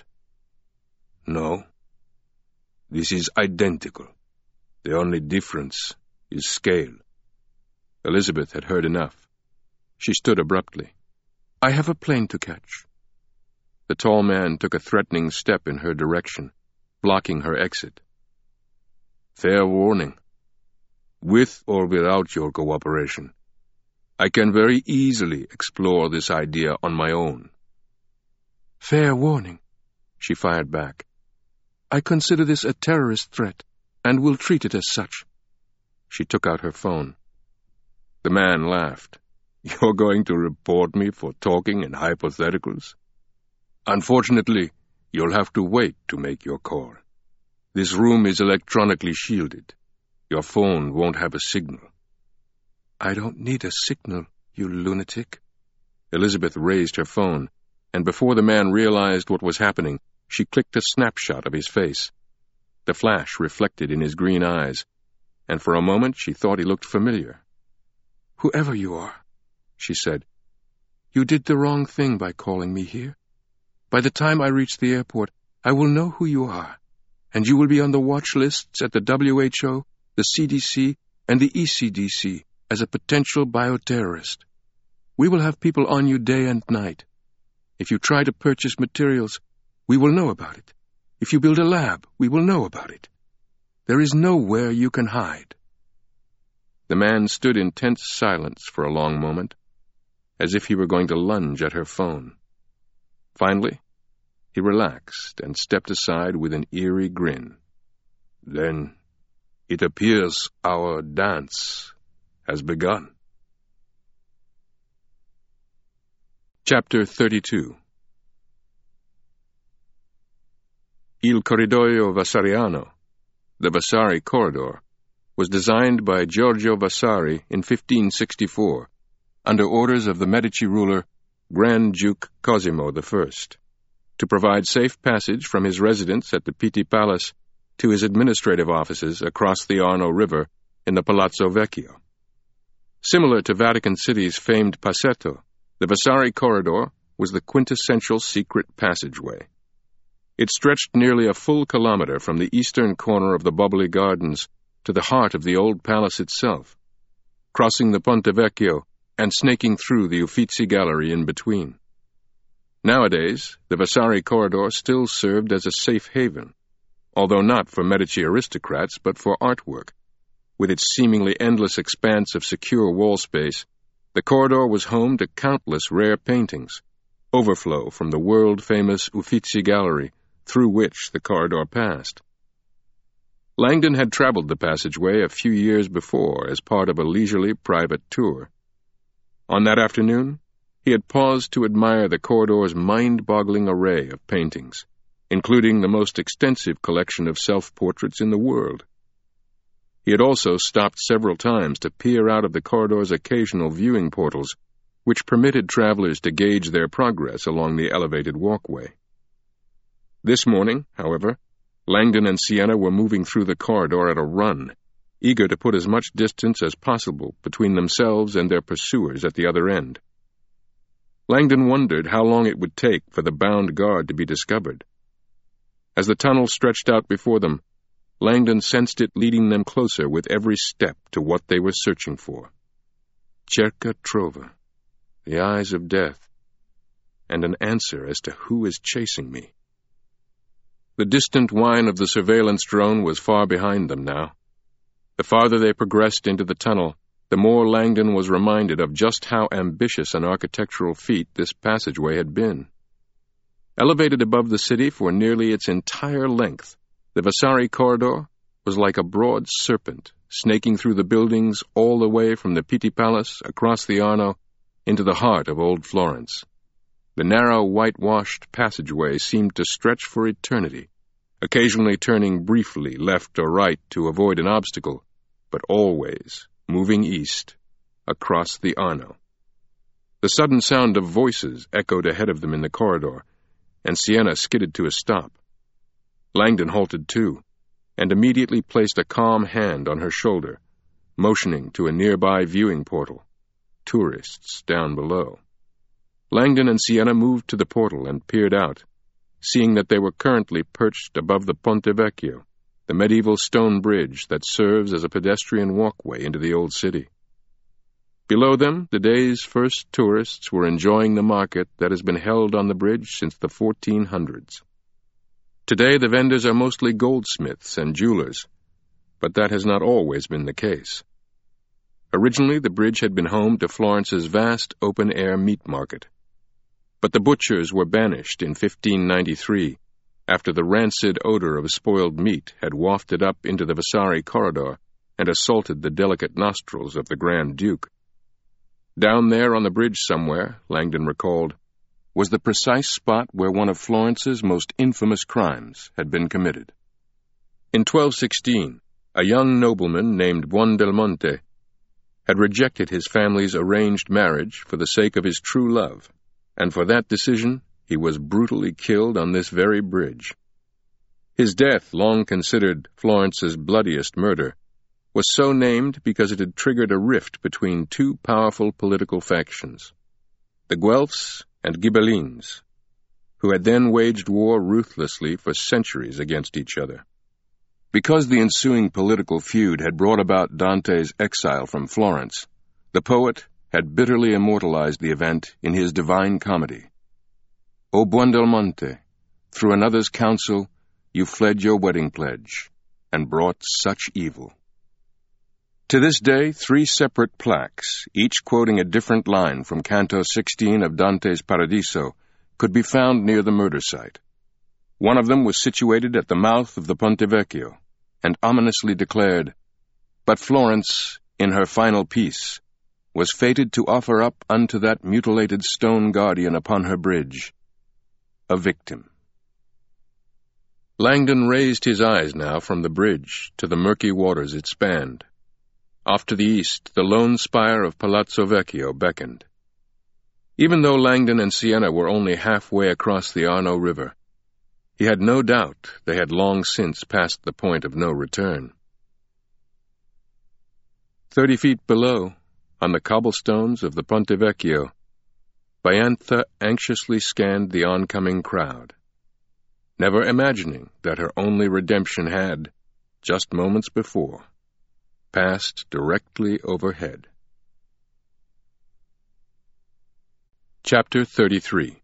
No. This is identical. The only difference is scale. Elizabeth had heard enough. She stood abruptly. I have a plane to catch. The tall man took a threatening step in her direction, blocking her exit. Fair warning. With or without your cooperation, I can very easily explore this idea on my own. Fair warning, she fired back. I consider this a terrorist threat, and will treat it as such. She took out her phone. The man laughed. You're going to report me for talking in hypotheticals? Unfortunately, you'll have to wait to make your call. This room is electronically shielded. Your phone won't have a signal. I don't need a signal, you lunatic. Elizabeth raised her phone, and before the man realized what was happening, she clicked a snapshot of his face. The flash reflected in his green eyes, and for a moment she thought he looked familiar. Whoever you are, she said, you did the wrong thing by calling me here. By the time I reach the airport, I will know who you are, and you will be on the watch lists at the WHO, the CDC, and the ECDC as a potential bioterrorist. We will have people on you day and night. If you try to purchase materials, we will know about it. If you build a lab, we will know about it. There is nowhere you can hide. The man stood in tense silence for a long moment, as if he were going to lunge at her phone. Finally, he relaxed and stepped aside with an eerie grin. Then, it appears our dance has begun. Chapter 32. Il Corridoio Vasariano, the Vasari Corridor, was designed by Giorgio Vasari in 1564, under orders of the Medici ruler Grand Duke Cosimo I, to provide safe passage from his residence at the Pitti Palace to his administrative offices across the Arno River in the Palazzo Vecchio. Similar to Vatican City's famed Passetto, the Vasari Corridor was the quintessential secret passageway. It stretched nearly a full kilometer from the eastern corner of the Bubbly Gardens to the heart of the old palace itself, crossing the Ponte Vecchio and snaking through the Uffizi Gallery in between. Nowadays, the Vasari Corridor still served as a safe haven, although not for Medici aristocrats but for artwork. With its seemingly endless expanse of secure wall space, the corridor was home to countless rare paintings, overflow from the world-famous Uffizi Gallery through which the corridor passed. Langdon had traveled the passageway a few years before as part of a leisurely private tour. On that afternoon, he had paused to admire the corridor's mind-boggling array of paintings, including the most extensive collection of self-portraits in the world. He had also stopped several times to peer out of the corridor's occasional viewing portals, which permitted travelers to gauge their progress along the elevated walkway. This morning, however, Langdon and Sienna were moving through the corridor at a run, eager to put as much distance as possible between themselves and their pursuers at the other end. Langdon wondered how long it would take for the bound guard to be discovered. As the tunnel stretched out before them, Langdon sensed it leading them closer with every step to what they were searching for. Cerca trova, the eyes of death, and an answer as to who is chasing me. The distant whine of the surveillance drone was far behind them now. The farther they progressed into the tunnel, the more Langdon was reminded of just how ambitious an architectural feat this passageway had been. Elevated above the city for nearly its entire length, the Vasari Corridor was like a broad serpent, snaking through the buildings all the way from the Pitti Palace across the Arno into the heart of old Florence. The narrow, whitewashed passageway seemed to stretch for eternity, occasionally turning briefly left or right to avoid an obstacle, but always moving east, across the Arno. The sudden sound of voices echoed ahead of them in the corridor, and Sienna skidded to a stop. Langdon halted too, and immediately placed a calm hand on her shoulder, motioning to a nearby viewing portal. Tourists down below. Langdon and Sienna moved to the portal and peered out, seeing that they were currently perched above the Ponte Vecchio, the medieval stone bridge that serves as a pedestrian walkway into the old city. Below them, the day's first tourists were enjoying the market that has been held on the bridge since the 1400s. Today, the vendors are mostly goldsmiths and jewelers, but that has not always been the case. Originally, the bridge had been home to Florence's vast open-air meat market. But the butchers were banished in 1593, after the rancid odor of spoiled meat had wafted up into the Vasari Corridor and assaulted the delicate nostrils of the Grand Duke. Down there on the bridge somewhere, Langdon recalled, was the precise spot where one of Florence's most infamous crimes had been committed. In 1216, a young nobleman named Buondelmonte had rejected his family's arranged marriage for the sake of his true love, and for that decision he was brutally killed on this very bridge. His death, long considered Florence's bloodiest murder, was so named because it had triggered a rift between two powerful political factions, the Guelphs and Ghibellines, who had then waged war ruthlessly for centuries against each other. Because the ensuing political feud had brought about Dante's exile from Florence, the poet had bitterly immortalized the event in his Divine Comedy. O Buondelmonte, through another's counsel you fled your wedding pledge, and brought such evil. To this day, 3 separate plaques, each quoting a different line from Canto 16 of Dante's Paradiso, could be found near the murder site. One of them was situated at the mouth of the Ponte Vecchio, and ominously declared, "But Florence, in her final peace, was fated to offer up unto that mutilated stone guardian upon her bridge a victim." Langdon raised his eyes now from the bridge to the murky waters it spanned. Off to the east, the lone spire of Palazzo Vecchio beckoned. Even though Langdon and Siena were only halfway across the Arno River, he had no doubt they had long since passed the point of no return. 30 feet below, on the cobblestones of the Ponte Vecchio, Baiantha anxiously scanned the oncoming crowd, never imagining that her only redemption had, just moments before, passed directly overhead. Chapter 33.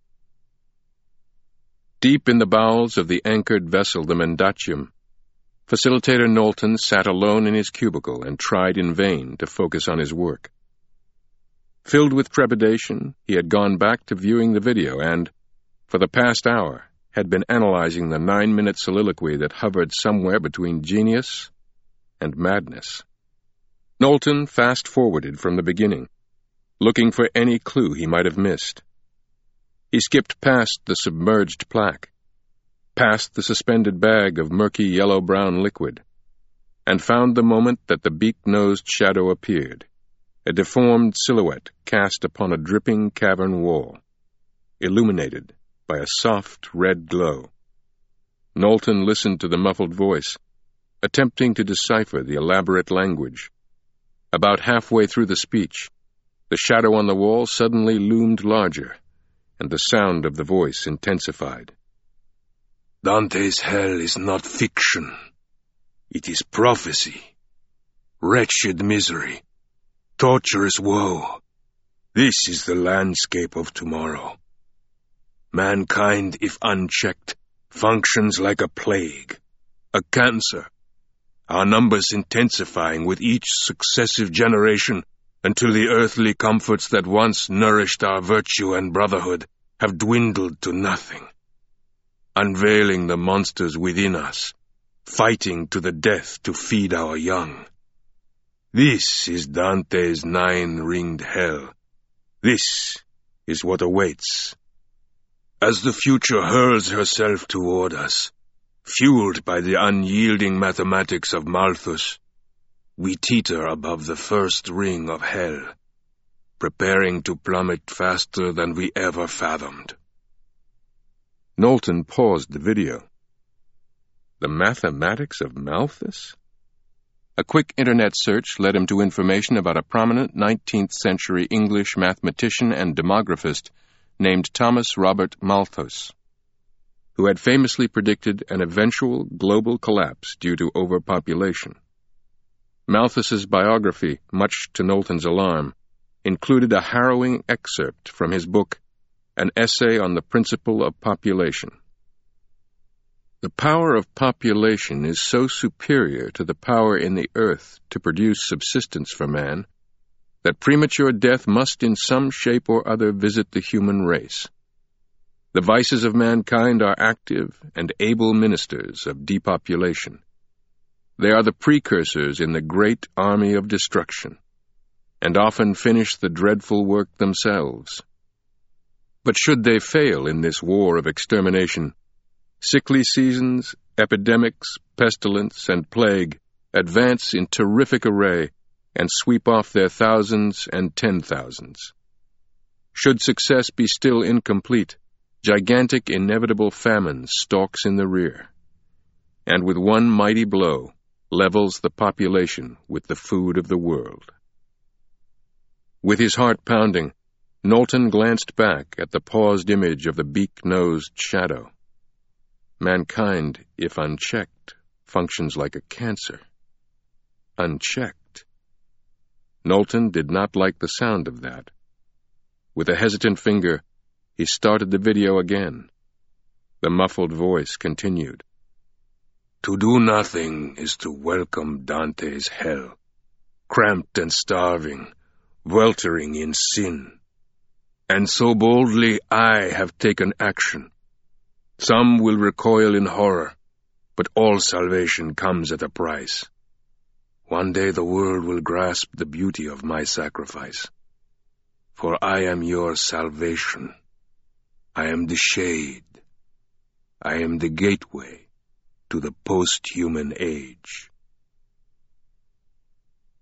Deep in the bowels of the anchored vessel, the Mendacium, Facilitator Knowlton sat alone in his cubicle and tried in vain to focus on his work. Filled with trepidation, he had gone back to viewing the video and, for the past hour, had been analyzing the 9-minute soliloquy that hovered somewhere between genius and madness. Knowlton fast-forwarded from the beginning, looking for any clue he might have missed. He skipped past the submerged plaque, past the suspended bag of murky yellow-brown liquid, and found the moment that the beak-nosed shadow appeared, a deformed silhouette cast upon a dripping cavern wall, illuminated by a soft red glow. Knowlton listened to the muffled voice, attempting to decipher the elaborate language. About halfway through the speech, the shadow on the wall suddenly loomed larger, and the sound of the voice intensified. Dante's hell is not fiction. It is prophecy. Wretched misery. Torturous woe. This is the landscape of tomorrow. Mankind, if unchecked, functions like a plague, a cancer, our numbers intensifying with each successive generation until the earthly comforts that once nourished our virtue and brotherhood have dwindled to nothing, unveiling the monsters within us, fighting to the death to feed our young. This is Dante's 9-ringed hell. This is what awaits. As the future hurls herself toward us, fueled by the unyielding mathematics of Malthus, we teeter above the first ring of hell, preparing to plummet faster than we ever fathomed. Knowlton paused the video. The mathematics of Malthus? A quick internet search led him to information about a prominent 19th-century English mathematician and demographist named Thomas Robert Malthus, who had famously predicted an eventual global collapse due to overpopulation. Malthus's biography, much to Knowlton's alarm, included a harrowing excerpt from his book, An Essay on the Principle of Population. The power of population is so superior to the power in the earth to produce subsistence for man that premature death must in some shape or other visit the human race. The vices of mankind are active and able ministers of depopulation. They are the precursors in the great army of destruction, and often finish the dreadful work themselves. But should they fail in this war of extermination, sickly seasons, epidemics, pestilence, and plague advance in terrific array and sweep off their thousands and 10,000s. Should success be still incomplete, gigantic inevitable famine stalks in the rear, and with one mighty blow levels the population with the food of the world. With his heart pounding, Knowlton glanced back at the paused image of the beak-nosed shadow. Mankind, if unchecked, functions like a cancer. Unchecked. Knowlton did not like the sound of that. With a hesitant finger, he started the video again. The muffled voice continued. To do nothing is to welcome Dante's hell, cramped and starving, weltering in sin. And so boldly I have taken action. Some will recoil in horror, but all salvation comes at a price. One day the world will grasp the beauty of my sacrifice. For I am your salvation. I am the shade. I am the gateway to the post-human age.